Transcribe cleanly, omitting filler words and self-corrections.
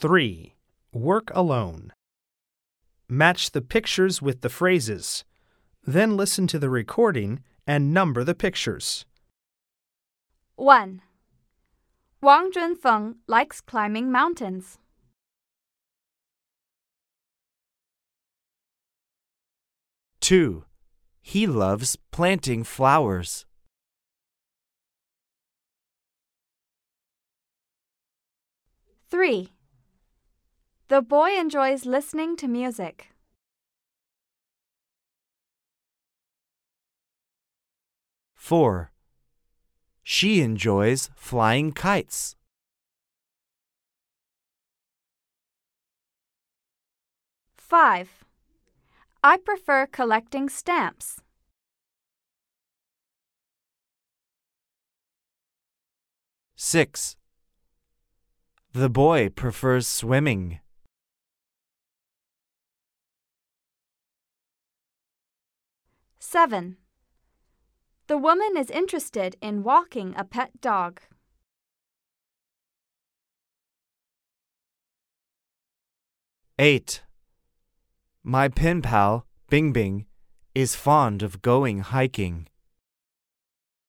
3. Work alone. Match the pictures with the phrases. Then listen to the recording and number the pictures. 1. Wang Junfeng likes climbing mountains. 2. He loves planting flowers. 3. The boy enjoys listening to music. 4. She enjoys flying kites. 5. I prefer collecting stamps. 6. The boy prefers swimming. 7. The woman is interested in walking a pet dog. 8. My pen pal, Bing Bing, is fond of going hiking.